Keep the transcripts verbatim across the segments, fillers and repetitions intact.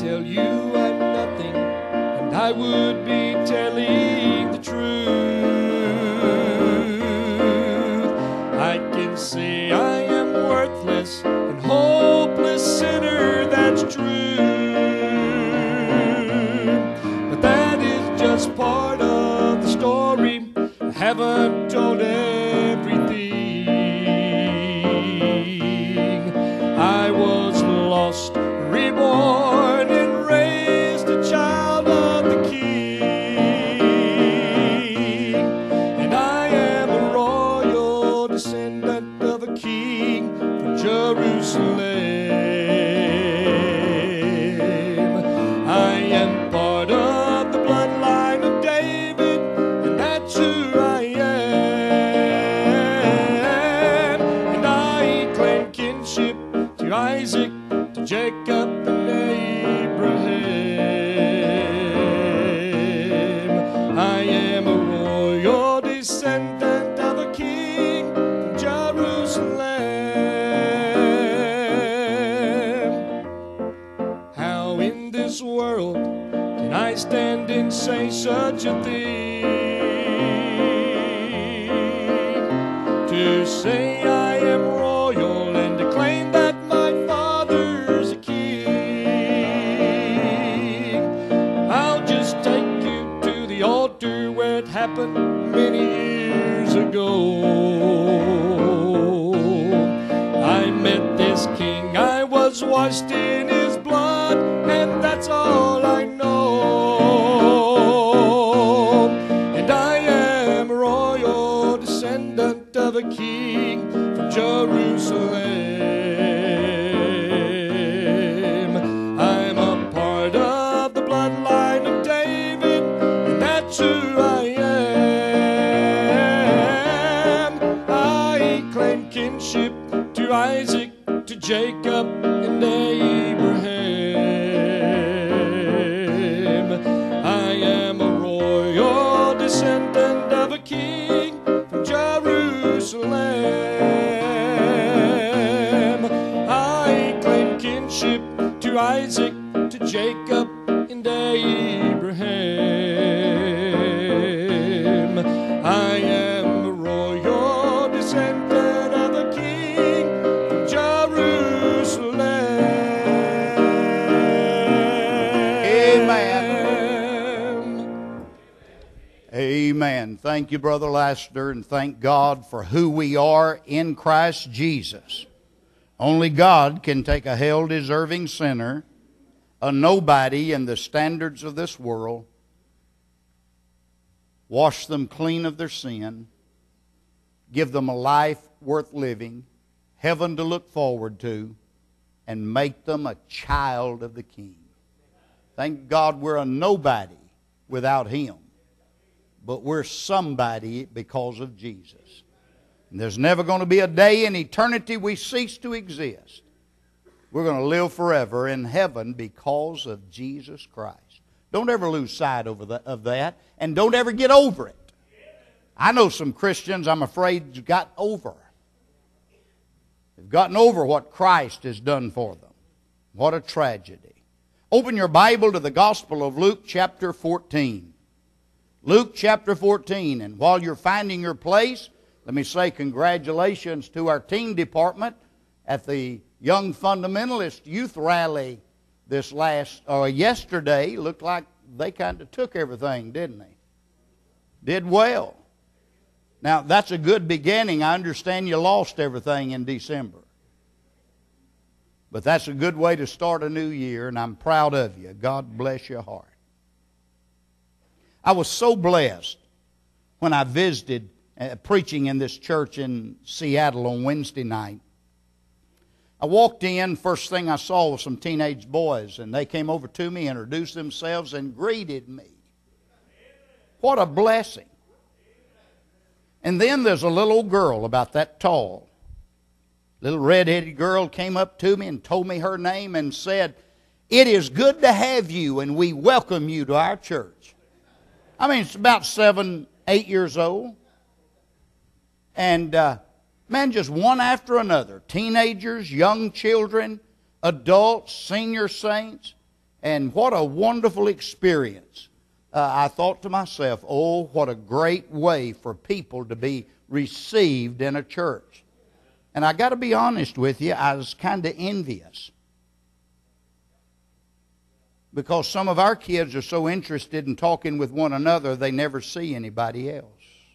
tell you I'm nothing, and I would be telling the truth. I can say I am worthless and hopeless sinner, that's true. But that is just part of the story. I haven't told everything. I was lost, reborn, and raised a child of the King. And I am a royal descendant of a king from Jerusalem. I am part of the bloodline of David, and that's who I am. And I claim kinship to Isaac, to Jacob, and Abraham. I am a royal descendant of a king from Jerusalem. How in this world can I stand and say such a thing? To say I am royal and to claim that my father's a king. I'll just take you to the altar where it happened many years ago. I met this king, I was washed in his blood, and that's all I know. And I am a royal descendant of a king from Jerusalem. I'm a part of the bloodline of David, and that's who I am. I claim kinship to Isaac, to Jacob, and Abraham. I am a royal descendant of a king from Jerusalem. I claim kinship to Isaac, to Jacob, and Abraham. I am a royal descendant of a king from Jerusalem. Amen. Amen. Thank you, Brother Lassiter, and thank God for who we are in Christ Jesus. Only God can take a hell-deserving sinner, a nobody in the standards of this world, wash them clean of their sin, give them a life worth living, heaven to look forward to, and make them a child of the King. Thank God we're a nobody without Him, but we're somebody because of Jesus. And there's never going to be a day in eternity we cease to exist. We're going to live forever in heaven because of Jesus Christ. Don't ever lose sight over the, of that, and don't ever get over it. I know some Christians, I'm afraid, have got over. They've gotten over what Christ has done for them. What a tragedy. Open your Bible to the Gospel of Luke chapter fourteen. Luke chapter fourteen. And while you're finding your place, let me say congratulations to our teen department at the Young Fundamentalist Youth Rally this last, or yesterday. Looked like they kind of took everything, didn't they? Did well. Now, that's a good beginning. I understand you lost everything in December. But that's a good way to start a new year, and I'm proud of you. God bless your heart. I was so blessed when I visited uh, preaching in this church in Seattle on Wednesday night. I walked in, first thing I saw was some teenage boys, and they came over to me, introduced themselves, and greeted me. What a blessing. And then there's a little girl about that tall. Little red-headed girl came up to me and told me her name and said, "It is good to have you, and we welcome you to our church." I mean, it's about seven, eight years old. And, uh, man, just one after another. Teenagers, young children, adults, senior saints. And what a wonderful experience. Uh, I thought to myself, oh, what a great way for people to be received in a church. And I got to be honest with you, I was kind of envious. Because some of our kids are so interested in talking with one another, they never see anybody else.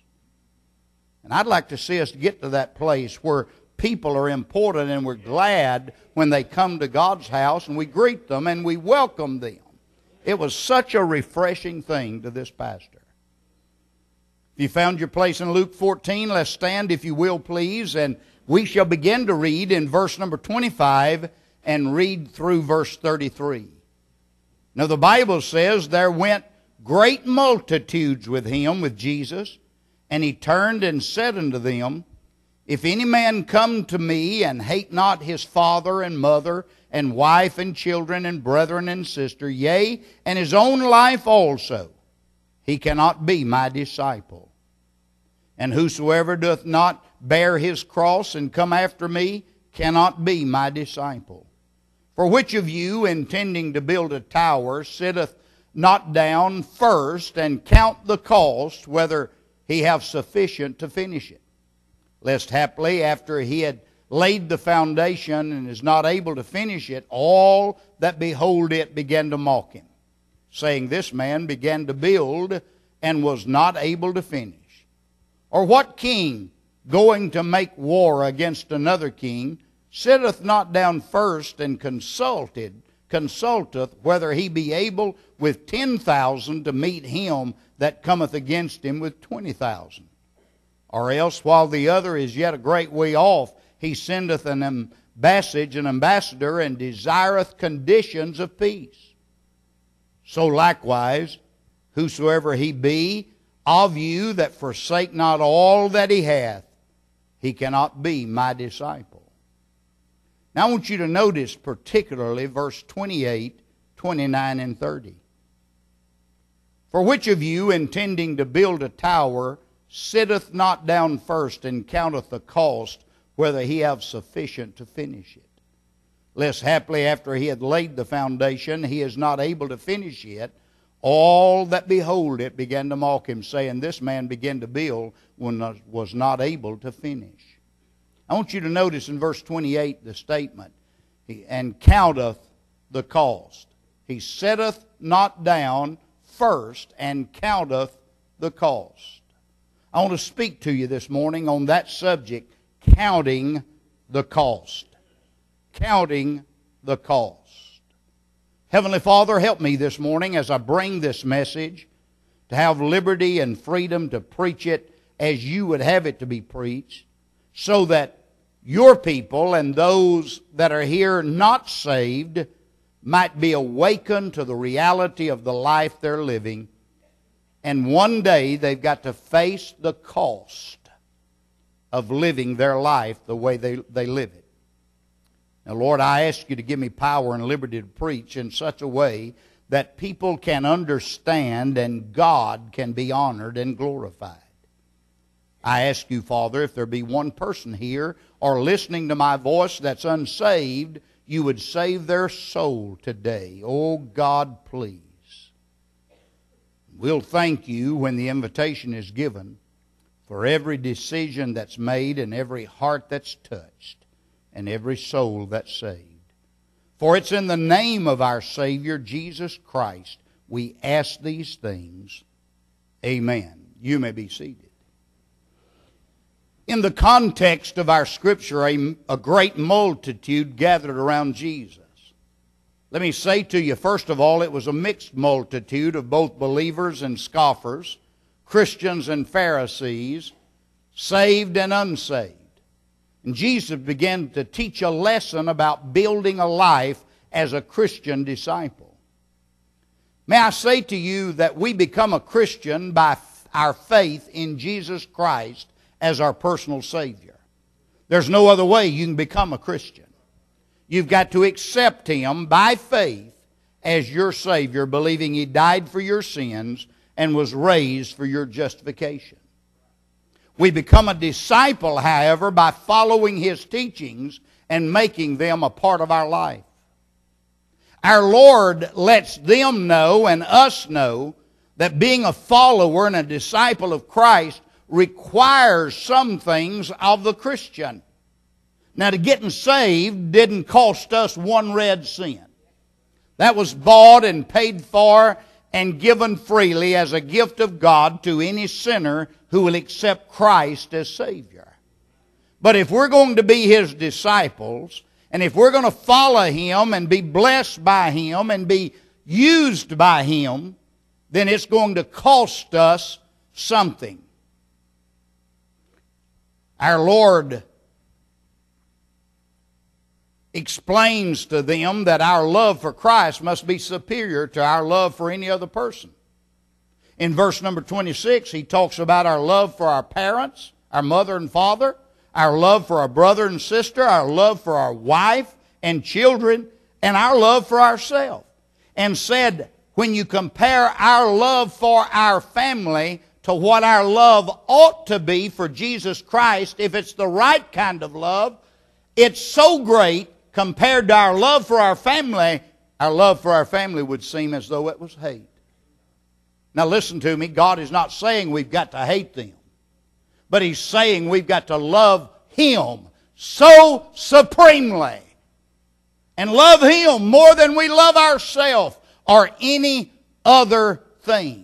And I'd like to see us get to that place where people are important and we're glad when they come to God's house and we greet them and we welcome them. It was such a refreshing thing to this pastor. If you found your place in Luke fourteen, let's stand if you will please, and we shall begin to read in verse number twenty-five and read through verse thirty-three. Now the Bible says, there went great multitudes with him, with Jesus, and he turned and said unto them, if any man come to me and hate not his father and mother and wife and children and brethren and sister, yea, and his own life also, he cannot be my disciple. And whosoever doth not bear his cross and come after me cannot be my disciple. For which of you, intending to build a tower, sitteth not down first and count the cost, whether he have sufficient to finish it? Lest haply, after he had laid the foundation and is not able to finish it, all that behold it began to mock him, saying, this man began to build and was not able to finish. Or what king, going to make war against another king, sitteth not down first and consulted, consulteth whether he be able with ten thousand to meet him that cometh against him with twenty thousand? Or else, while the other is yet a great way off, he sendeth an ambassage, an ambassador, and desireth conditions of peace. So likewise, whosoever he be of you that forsake not all that he hath, he cannot be my disciple. Now I want you to notice particularly verse twenty-eight, twenty-nine, and thirty. For which of you, intending to build a tower, sitteth not down first and counteth the cost, whether he have sufficient to finish it? Lest haply after he had laid the foundation, he is not able to finish it, all that behold it began to mock him, saying, this man began to build when was not able to finish. I want you to notice in verse twenty-eight the statement, and counteth the cost. He sitteth not down first and counteth the cost. I want to speak to you this morning on that subject, counting the cost. Counting the cost. Heavenly Father, help me this morning as I bring this message to have liberty and freedom to preach it as you would have it to be preached, so that your people and those that are here not saved might be awakened to the reality of the life they're living. And one day they've got to face the cost of living their life the way they, they live it. Now, Lord, I ask you to give me power and liberty to preach in such a way that people can understand and God can be honored and glorified. I ask you, Father, if there be one person here or listening to my voice that's unsaved, you would save their soul today. Oh, God, please. We'll thank you when the invitation is given for every decision that's made and every heart that's touched and every soul that's saved. For it's in the name of our Savior, Jesus Christ, we ask these things. Amen. You may be seated. In the context of our Scripture, a, a great multitude gathered around Jesus. Let me say to you, first of all, it was a mixed multitude of both believers and scoffers, Christians and Pharisees, saved and unsaved. And Jesus began to teach a lesson about building a life as a Christian disciple. May I say to you that we become a Christian by our faith in Jesus Christ as our personal Savior. There's no other way you can become a Christian. You've got to accept Him by faith as your Savior, believing He died for your sins and was raised for your justification. We become a disciple, however, by following His teachings and making them a part of our life. Our Lord lets them know and us know that being a follower and a disciple of Christ requires some things of the Christian. Now, to getting saved didn't cost us one red cent. That was bought and paid for and given freely as a gift of God to any sinner who will accept Christ as Savior. But if we're going to be His disciples, and if we're going to follow Him and be blessed by Him and be used by Him, then it's going to cost us something. Our Lord explains to them that our love for Christ must be superior to our love for any other person. In verse number twenty-six, He talks about our love for our parents, our mother and father, our love for our brother and sister, our love for our wife and children, and our love for ourselves. And said, when you compare our love for our family to what our love ought to be for Jesus Christ, if it's the right kind of love, it's so great compared to our love for our family, our love for our family would seem as though it was hate. Now listen to me, God is not saying we've got to hate them, but He's saying we've got to love Him so supremely and love Him more than we love ourselves or any other thing.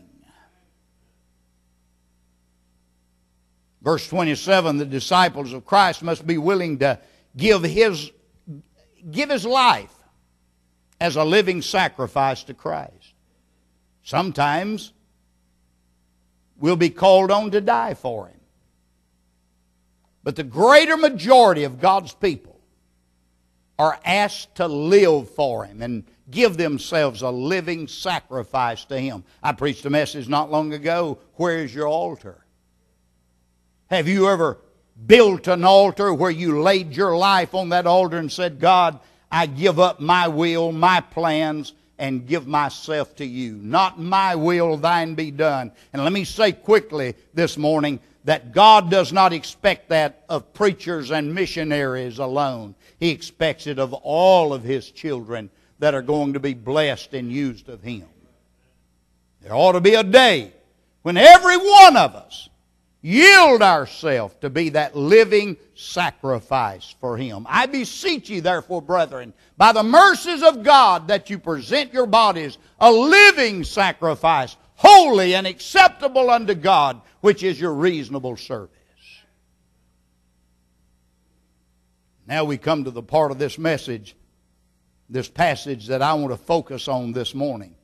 Verse twenty-seven, the disciples of Christ must be willing to give his, give his life as a living sacrifice to Christ. Sometimes we'll be called on to die for Him. But the greater majority of God's people are asked to live for Him and give themselves a living sacrifice to Him. I preached a message not long ago, where is your altar? Have you ever built an altar where you laid your life on that altar and said, God, I give up my will, my plans, and give myself to You. Not my will, thine be done. And let me say quickly this morning that God does not expect that of preachers and missionaries alone. He expects it of all of His children that are going to be blessed and used of Him. There ought to be a day when every one of us yield ourselves to be that living sacrifice for Him. I beseech you, therefore, brethren, by the mercies of God, that you present your bodies a living sacrifice, holy and acceptable unto God, which is your reasonable service. Now we come to the part of this message, this passage that I want to focus on this morning.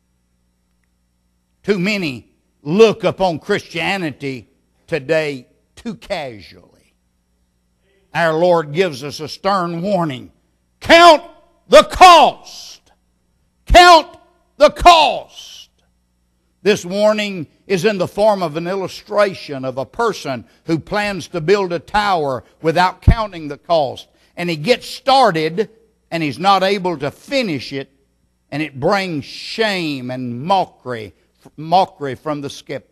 Too many look upon Christianity today too casually. Our Lord gives us a stern warning. Count the cost. Count the cost. This warning is in the form of an illustration of a person who plans to build a tower without counting the cost. And he gets started and he's not able to finish it, and it brings shame and mockery, mockery from the skeptics.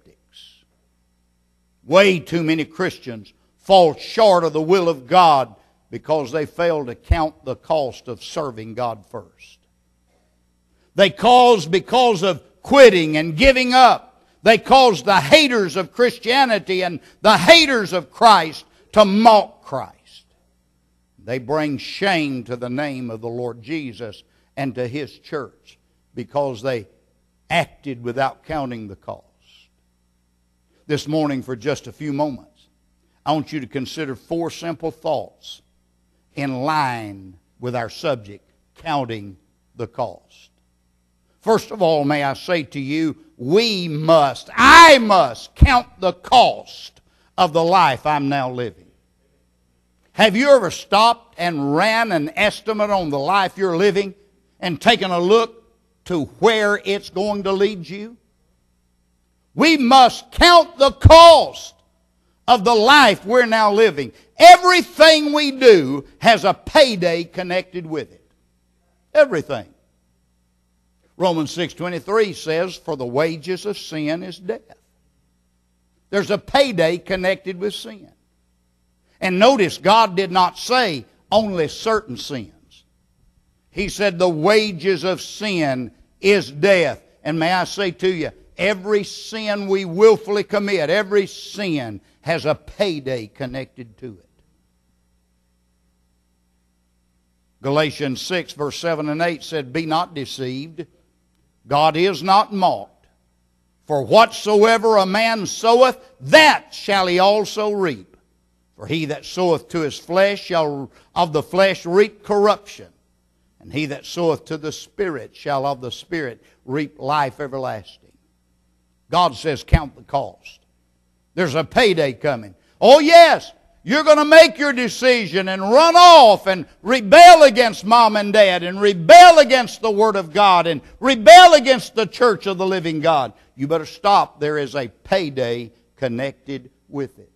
Way too many Christians fall short of the will of God because they fail to count the cost of serving God first. They cause, because of quitting and giving up, they cause the haters of Christianity and the haters of Christ to mock Christ. They bring shame to the name of the Lord Jesus and to His church because they acted without counting the cost. This morning, for just a few moments, I want you to consider four simple thoughts in line with our subject, counting the cost. First of all, may I say to you, we must, I must count the cost of the life I'm now living. Have you ever stopped and ran an estimate on the life you're living and taken a look to where it's going to lead you? We must count the cost of the life we're now living. Everything we do has a payday connected with it. Everything. Romans six twenty-three says, for the wages of sin is death. There's a payday connected with sin. And notice, God did not say only certain sins. He said the wages of sin is death. And may I say to you, every sin we willfully commit, every sin has a payday connected to it. Galatians six verse seven and eight said, "Be not deceived, God is not mocked. For whatsoever a man soweth, that shall he also reap. For he that soweth to his flesh shall of the flesh reap corruption. And he that soweth to the Spirit shall of the Spirit reap life everlasting." God says, count the cost. There's a payday coming. Oh yes, you're going to make your decision and run off and rebel against mom and dad and rebel against the Word of God and rebel against the church of the living God. You better stop. There is a payday connected with it.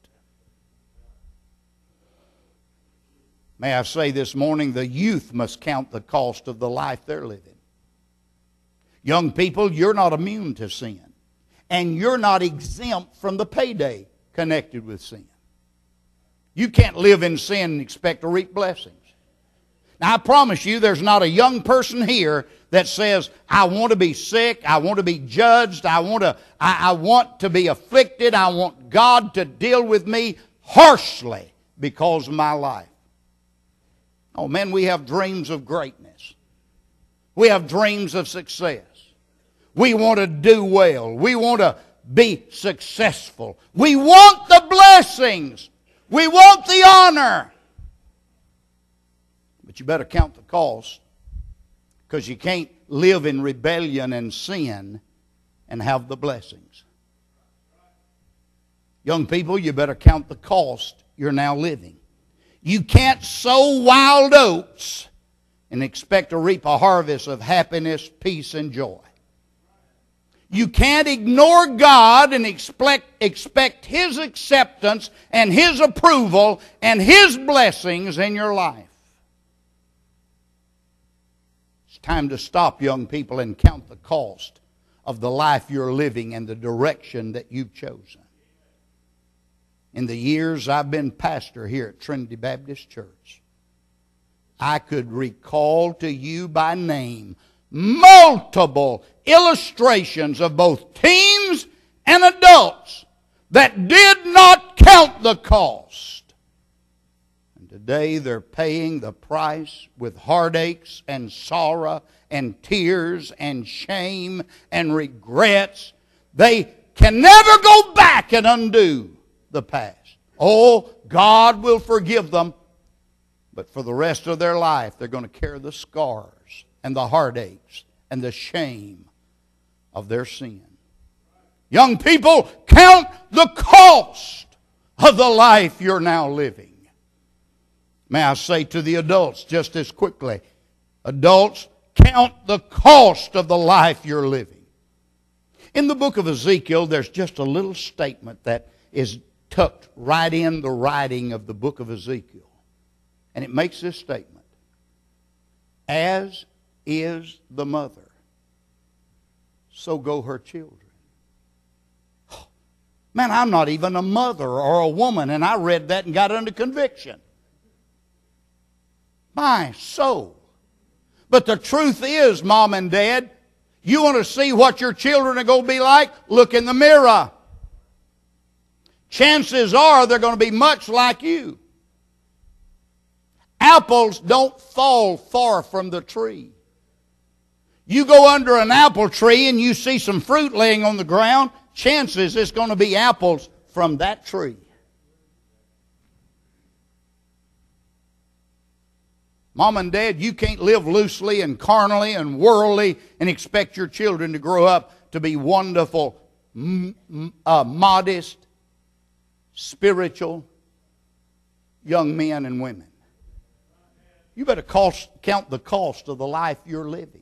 May I say this morning, the youth must count the cost of the life they're living. Young people, you're not immune to sin. And you're not exempt from the payday connected with sin. You can't live in sin and expect to reap blessings. Now, I promise you, there's not a young person here that says, I want to be sick, I want to be judged, I want to, I, I want to be afflicted, I want God to deal with me harshly because of my life. Oh man, we have dreams of greatness. We have dreams of success. We want to do well. We want to be successful. We want the blessings. We want the honor. But you better count the cost, because you can't live in rebellion and sin and have the blessings. Young people, you better count the cost you're now living. You can't sow wild oats and expect to reap a harvest of happiness, peace, and joy. You can't ignore God and expect, expect His acceptance and His approval and His blessings in your life. It's time to stop, young people, and count the cost of the life you're living and the direction that you've chosen. In the years I've been pastor here at Trinity Baptist Church, I could recall to you by name multiple illustrations of both teens and adults that did not count the cost. And today they're paying the price with heartaches and sorrow and tears and shame and regrets. They can never go back and undo the past. Oh, God will forgive them, but for the rest of their life they're going to carry the scars and the heartaches and the shame of their sin. Young people, count the cost of the life you're now living. May I say to the adults just as quickly, adults, count the cost of the life you're living. In the book of Ezekiel, there's just a little statement that is tucked right in the writing of the book of Ezekiel. And it makes this statement: as is the mother, so go her children. Oh, man, I'm not even a mother or a woman, and I read that and got under conviction. My soul. But the truth is, Mom and Dad, you want to see what your children are going to be like? Look in the mirror. Chances are they're going to be much like you. Apples don't fall far from the tree. You go under an apple tree and you see some fruit laying on the ground, chances it's going to be apples from that tree. Mom and Dad, you can't live loosely and carnally and worldly and expect your children to grow up to be wonderful, m- uh, modest, spiritual young men and women. You better cost, count the cost of the life you're living.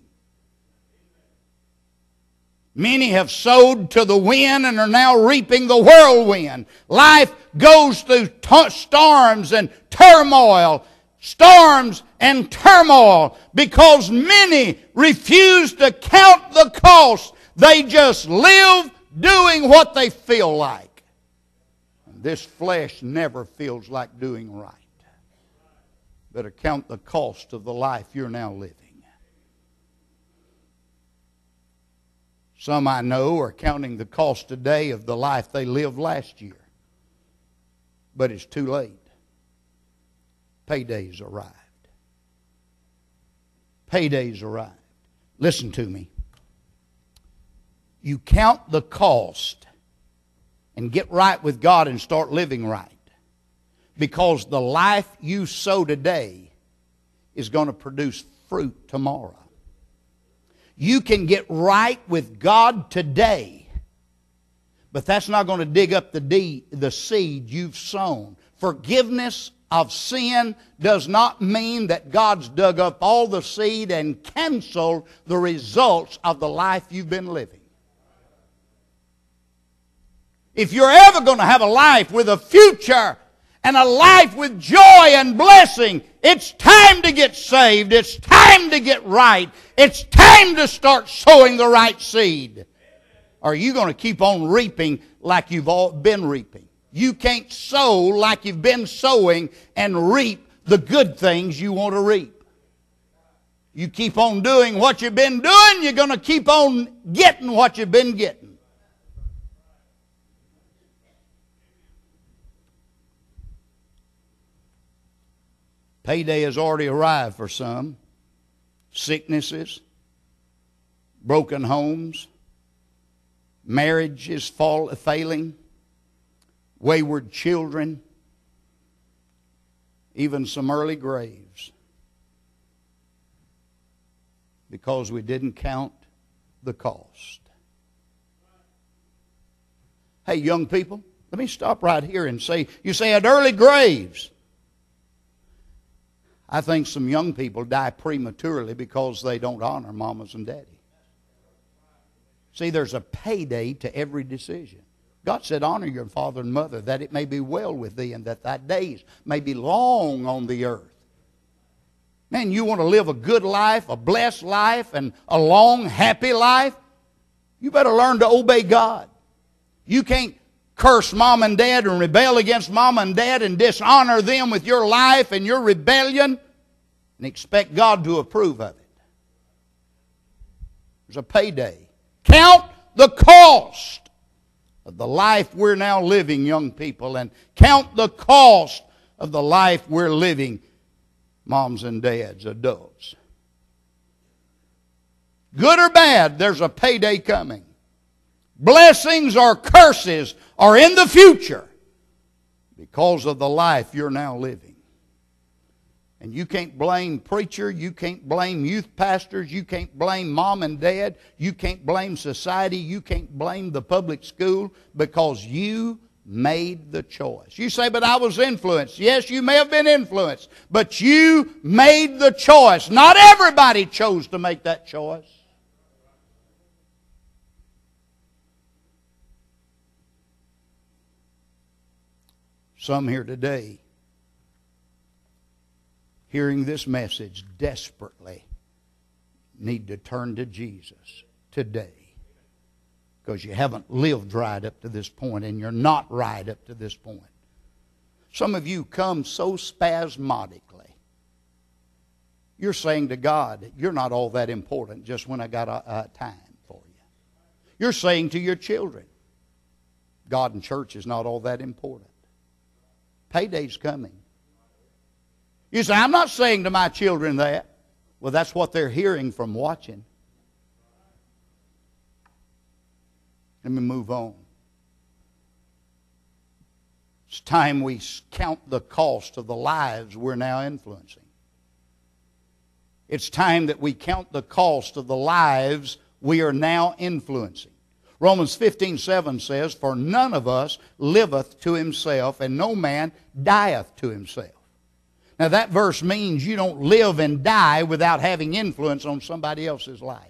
Many have sowed to the wind and are now reaping the whirlwind. Life goes through t- storms and turmoil, storms and turmoil, because many refuse to count the cost. They just live doing what they feel like. And this flesh never feels like doing right. Better count the cost of the life you're now living. Some I know are counting the cost today of the life they lived last year. But it's too late. Payday's arrived. Payday's arrived. Listen to me. You count the cost and get right with God and start living right. Because the life you sow today is going to produce fruit tomorrow. You can get right with God today, but that's not going to dig up the, de- the seed you've sown. Forgiveness of sin does not mean that God's dug up all the seed and canceled the results of the life you've been living. If you're ever going to have a life with a future and a life with joy and blessing, it's time to get saved. It's time to get right. It's time to start sowing the right seed. Or are you going to keep on reaping like you've all been reaping? You can't sow like you've been sowing and reap the good things you want to reap. You keep on doing what you've been doing, you're going to keep on getting what you've been getting. Payday has already arrived for some. Sicknesses, broken homes, marriages fall, failing, wayward children, even some early graves. Because we didn't count the cost. Hey, young people, let me stop right here and say, you say at early graves. I think some young people die prematurely because they don't honor mamas and daddy. See, there's a payday to every decision. God said, honor your father and mother, that it may be well with thee, and that thy days may be long on the earth. Man, you want to live a good life, a blessed life, and a long, happy life? You better learn to obey God. You can't curse mom and dad and rebel against mom and dad and dishonor them with your life and your rebellion and expect God to approve of it. There's a payday. Count the cost of the life we're now living, young people, and count the cost of the life we're living, moms and dads, adults. Good or bad, there's a payday coming. Blessings or curses are in the future because of the life you're now living. And you can't blame preacher, you can't blame youth pastors, you can't blame mom and dad, you can't blame society, you can't blame the public school, because you made the choice. You say, but I was influenced. Yes, you may have been influenced, but you made the choice. Not everybody chose to make that choice. Some here today, hearing this message, desperately need to turn to Jesus today. Because you haven't lived right up to this point, and you're not right up to this point. Some of you come so spasmodically. You're saying to God, you're not all that important just when I got a, a time for you. You're saying to your children, God and church is not all that important. Payday's coming. You say, I'm not saying to my children that. Well, that's what they're hearing from watching. Let me move on. It's time we count the cost of the lives we're now influencing. It's time that we count the cost of the lives we are now influencing. Romans fifteen seven says, for none of us liveth to himself, and no man dieth to himself. Now that verse means you don't live and die without having influence on somebody else's life.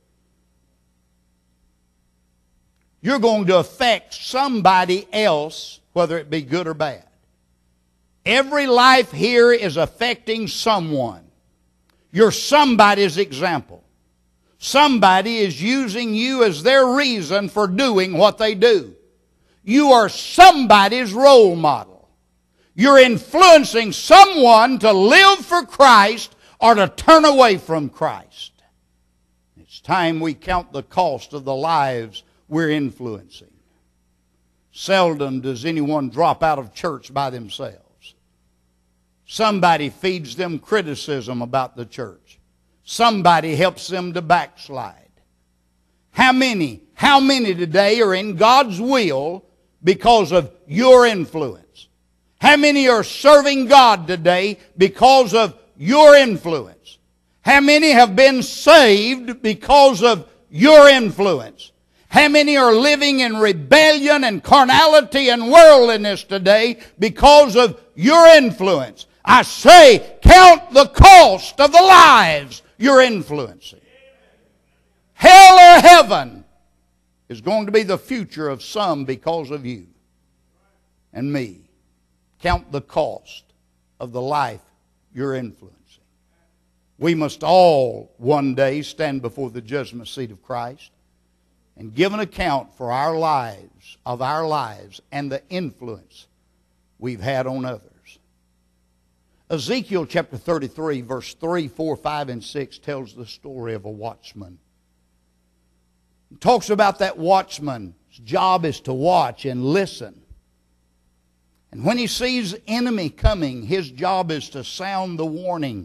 You're going to affect somebody else, whether it be good or bad. Every life here is affecting someone. You're somebody's example. Somebody is using you as their reason for doing what they do. You are somebody's role model. You're influencing someone to live for Christ or to turn away from Christ. It's time we count the cost of the lives we're influencing. Seldom does anyone drop out of church by themselves. Somebody feeds them criticism about the church. Somebody helps them to backslide. How many, how many today are in God's will because of your influence? How many are serving God today because of your influence? How many have been saved because of your influence? How many are living in rebellion and carnality and worldliness today because of your influence? I say, count the cost of the lives you're influencing. Hell or heaven is going to be the future of some because of you and me. Count the cost of the life you're influencing. We must all one day stand before the judgment seat of Christ and give an account for our lives, of our lives, and the influence we've had on others. Ezekiel chapter thirty-three, verse three, four, five, and six tells the story of a watchman. It talks about that watchman's job is to watch and listen. And when he sees enemy coming, his job is to sound the warning.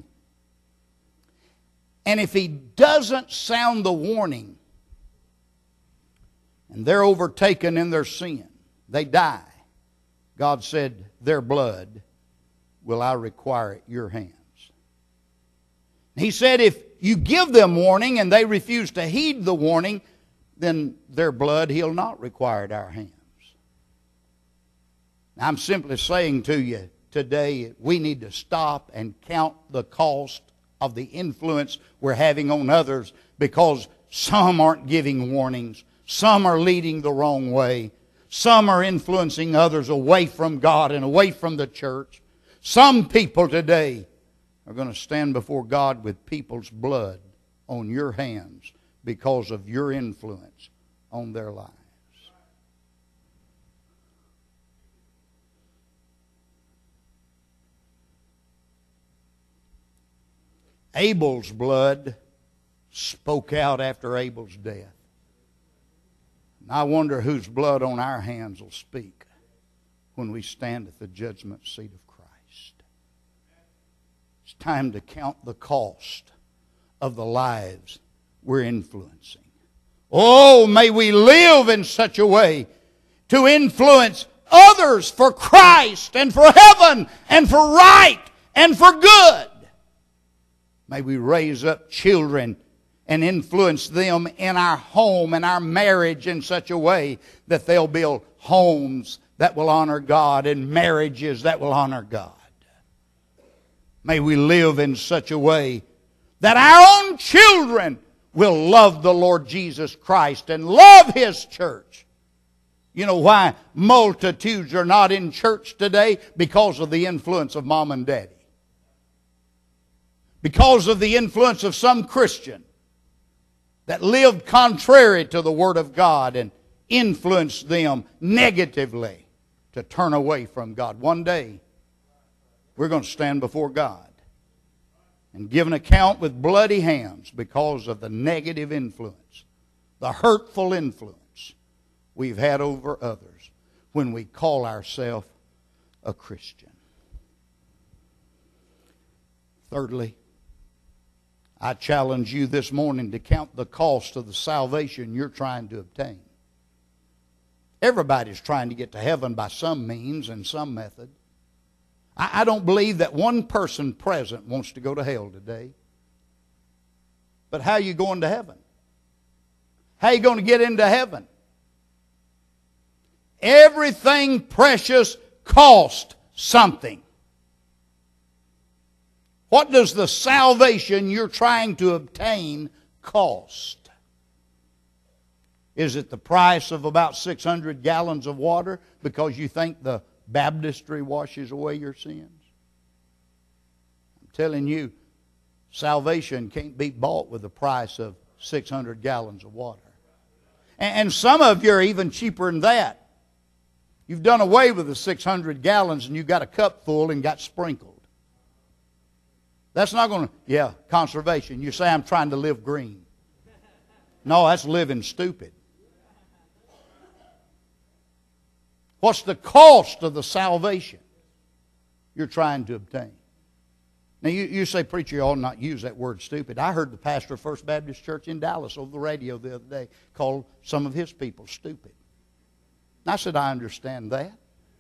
And if he doesn't sound the warning, and they're overtaken in their sin, they die, God said, their blood will I require at your hands. He said, if you give them warning and they refuse to heed the warning, then their blood He'll not require at our hands. Now, I'm simply saying to you today, we need to stop and count the cost of the influence we're having on others, because some aren't giving warnings. Some are leading the wrong way. Some are influencing others away from God and away from the church. Some people today are going to stand before God with people's blood on your hands because of your influence on their lives. Abel's blood spoke out after Abel's death. And I wonder whose blood on our hands will speak when we stand at the judgment seat of Christ. It's time to count the cost of the lives we're influencing. Oh, may we live in such a way to influence others for Christ and for heaven and for right and for good. May we raise up children and influence them in our home and our marriage in such a way that they'll build homes that will honor God and marriages that will honor God. May we live in such a way that our own children will love the Lord Jesus Christ and love His church. You know why multitudes are not in church today? Because of the influence of mom and daddy. Because of the influence of some Christian that lived contrary to the Word of God and influenced them negatively to turn away from God. One day, we're going to stand before God and give an account with bloody hands because of the negative influence, the hurtful influence we've had over others when we call ourselves a Christian. Thirdly, I challenge you this morning to count the cost of the salvation you're trying to obtain. Everybody's trying to get to heaven by some means and some method. I, I don't believe that one person present wants to go to hell today. But how are you going to heaven? How are you going to get into heaven? Everything precious costs something. What does the salvation you're trying to obtain cost? Is it the price of about six hundred gallons of water because you think the baptistry washes away your sins? I'm telling you, salvation can't be bought with the price of six hundred gallons of water. And some of you are even cheaper than that. You've done away with the six hundred gallons and you've got a cup full and got sprinkled. That's not going to, yeah, conservation. You say, I'm trying to live green. No, that's living stupid. What's the cost of the salvation you're trying to obtain? Now, you, you say, preacher, you ought not use that word stupid. I heard the pastor of First Baptist Church in Dallas over the radio the other day call some of his people stupid. And I said, I understand that.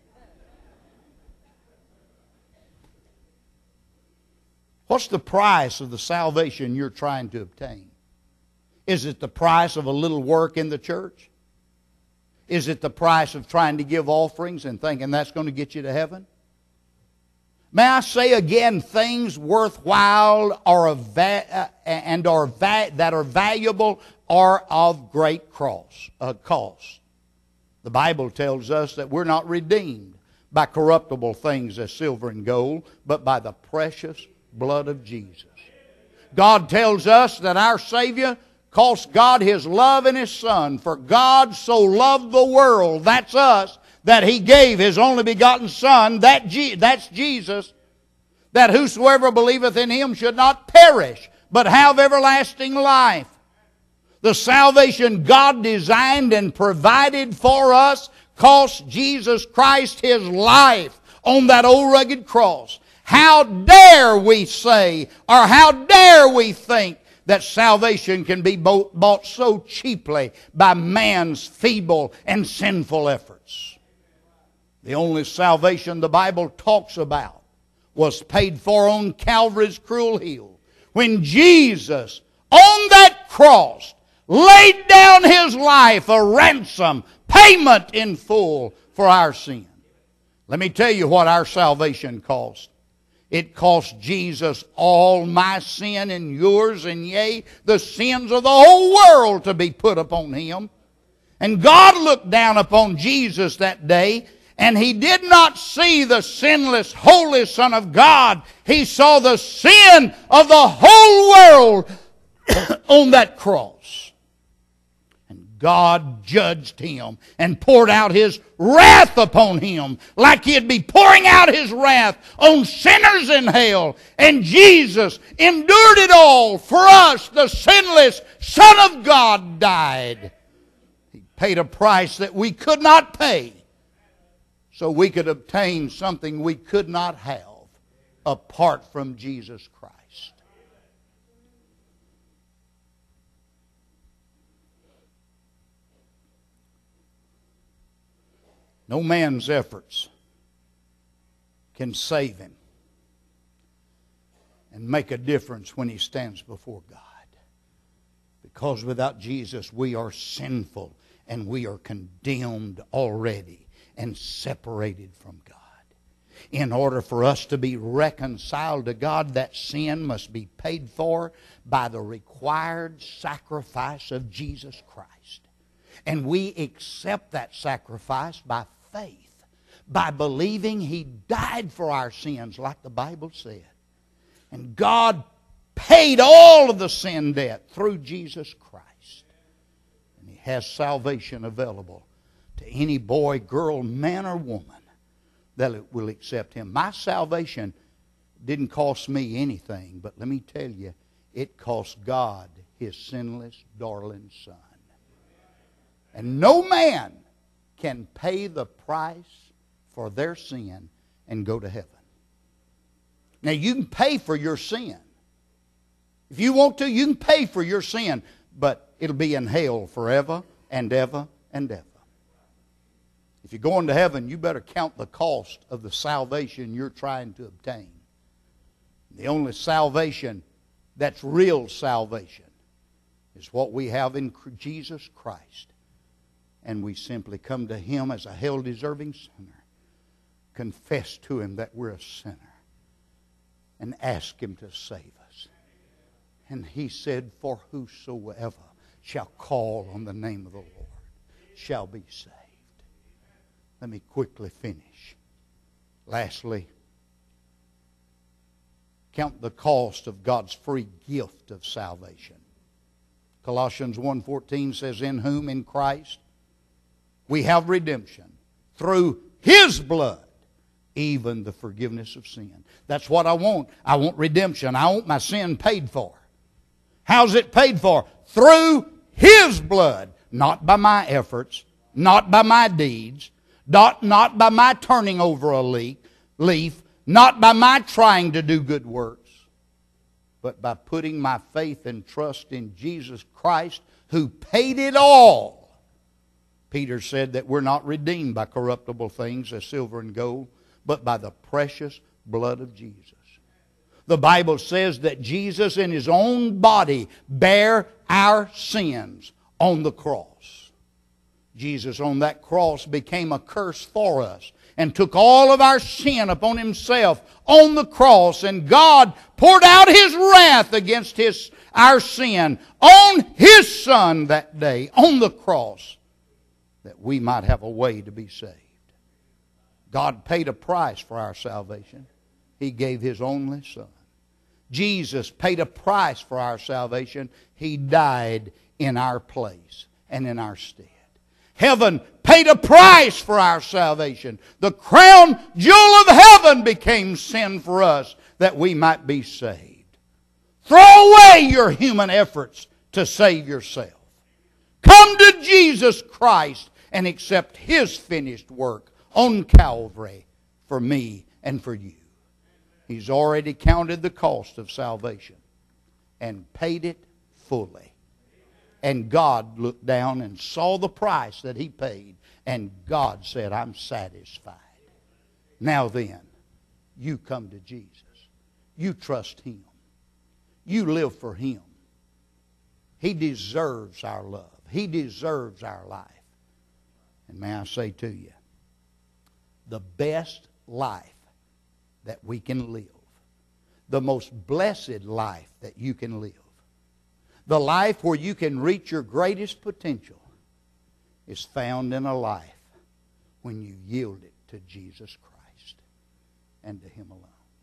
What's the price of the salvation you're trying to obtain? Is it the price of a little work in the church? Is it the price of trying to give offerings and thinking that's going to get you to heaven? May I say again, things worthwhile are of va- and are va- that are valuable are of great cross, uh, cost. The Bible tells us that we're not redeemed by corruptible things as silver and gold, but by the precious blood of Jesus. God tells us that our Savior cost God His love in His Son. For God so loved the world, that's us, that He gave His only begotten Son, that Je- that's Jesus, that whosoever believeth in Him should not perish, but have everlasting life. The salvation God designed and provided for us cost Jesus Christ His life on that old rugged cross. How dare we say, or how dare we think that salvation can be bought so cheaply by man's feeble and sinful efforts? The only salvation the Bible talks about was paid for on Calvary's cruel hill, when Jesus, on that cross, laid down His life a ransom, payment in full for our sin. Let me tell you what our salvation cost. It cost Jesus all my sin and yours, and yea, the sins of the whole world to be put upon Him. And God looked down upon Jesus that day, and He did not see the sinless, holy Son of God. He saw the sin of the whole world on that cross. God judged Him and poured out His wrath upon Him like He'd be pouring out His wrath on sinners in hell. And Jesus endured it all for us. The sinless Son of God died. He paid a price that we could not pay, so we could obtain something we could not have apart from Jesus Christ. No man's efforts can save him and make a difference when he stands before God. Because without Jesus, we are sinful and we are condemned already and separated from God. In order for us to be reconciled to God, that sin must be paid for by the required sacrifice of Jesus Christ. And we accept that sacrifice by faith, by believing He died for our sins like the Bible said. And God paid all of the sin debt through Jesus Christ. And He has salvation available to any boy, girl, man, or woman that will accept Him. My salvation didn't cost me anything, but let me tell you, it cost God His sinless, darling Son. And no man can pay the price for their sin and go to heaven. Now, you can pay for your sin. If you want to, you can pay for your sin, but it'll be in hell forever and ever and ever. If you're going to heaven, you better count the cost of the salvation you're trying to obtain. The only salvation that's real salvation is what we have in Jesus Christ. And we simply come to Him as a hell-deserving sinner, confess to Him that we're a sinner, and ask Him to save us. And He said, for whosoever shall call on the name of the Lord shall be saved. Let me quickly finish. Lastly, count the cost of God's free gift of salvation. Colossians one fourteen says, in whom, in Christ, we have redemption through His blood, even the forgiveness of sin. That's what I want. I want redemption. I want my sin paid for. How's it paid for? Through His blood, not by my efforts, not by my deeds, not, not by my turning over a leaf, leaf, not by my trying to do good works, but by putting my faith and trust in Jesus Christ, who paid it all. Peter said that we're not redeemed by corruptible things as silver and gold, but by the precious blood of Jesus. The Bible says that Jesus in His own body bare our sins on the cross. Jesus on that cross became a curse for us and took all of our sin upon Himself on the cross. And God poured out His wrath against his, our sin on His Son that day on the cross, that we might have a way to be saved. God paid a price for our salvation. He gave His only Son. Jesus paid a price for our salvation. He died in our place and in our stead. Heaven paid a price for our salvation. The crown jewel of heaven became sin for us that we might be saved. Throw away your human efforts to save yourself. Come to Jesus Christ and accept His finished work on Calvary for me and for you. He's already counted the cost of salvation and paid it fully. And God looked down and saw the price that He paid. And God said, I'm satisfied. Now then, you come to Jesus. You trust Him. You live for Him. He deserves our love. He deserves our life. And may I say to you, the best life that we can live, the most blessed life that you can live, the life where you can reach your greatest potential, is found in a life when you yield it to Jesus Christ and to Him alone.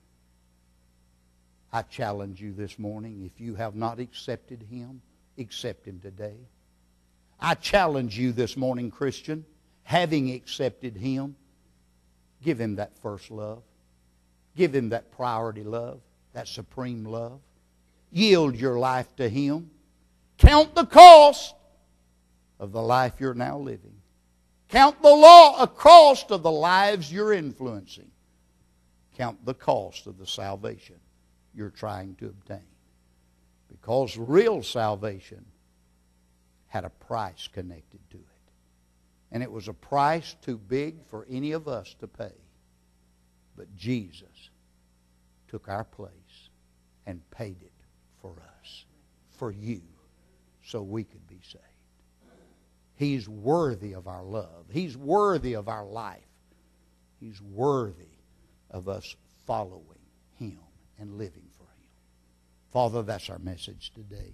I challenge you this morning, if you have not accepted Him, accept Him today. I challenge you this morning, Christian, having accepted Him, give Him that first love. Give Him that priority love, that supreme love. Yield your life to Him. Count the cost of the life you're now living. Count the law, a cost of the lives you're influencing. Count the cost of the salvation you're trying to obtain. Because real salvation had a price connected to it. And it was a price too big for any of us to pay. But Jesus took our place and paid it for us, for you, so we could be saved. He's worthy of our love. He's worthy of our life. He's worthy of us following Him and living for Him. Father, that's our message today.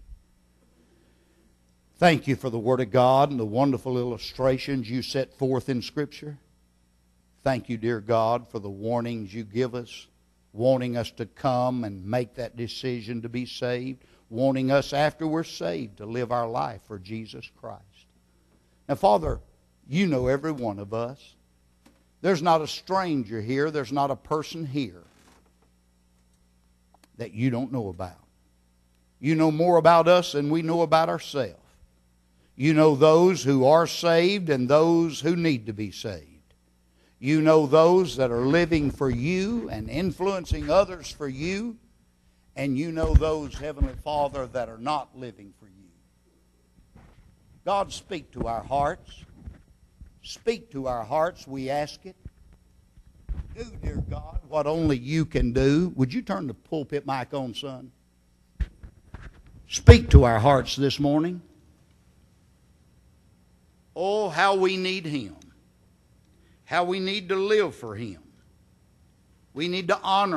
Thank you for the Word of God and the wonderful illustrations you set forth in Scripture. Thank you, dear God, for the warnings you give us, wanting us to come and make that decision to be saved, wanting us after we're saved to live our life for Jesus Christ. Now, Father, you know every one of us. There's not a stranger here, there's not a person here that you don't know about. You know more about us than we know about ourselves. You know those who are saved and those who need to be saved. You know those that are living for you and influencing others for you. And you know those, Heavenly Father, that are not living for you. God, speak to our hearts. Speak to our hearts, we ask it. Do, dear God, what only you can do. Would you turn the pulpit mic on, son? Speak to our hearts this morning. Oh, how we need Him. How we need to live for Him. We need to honor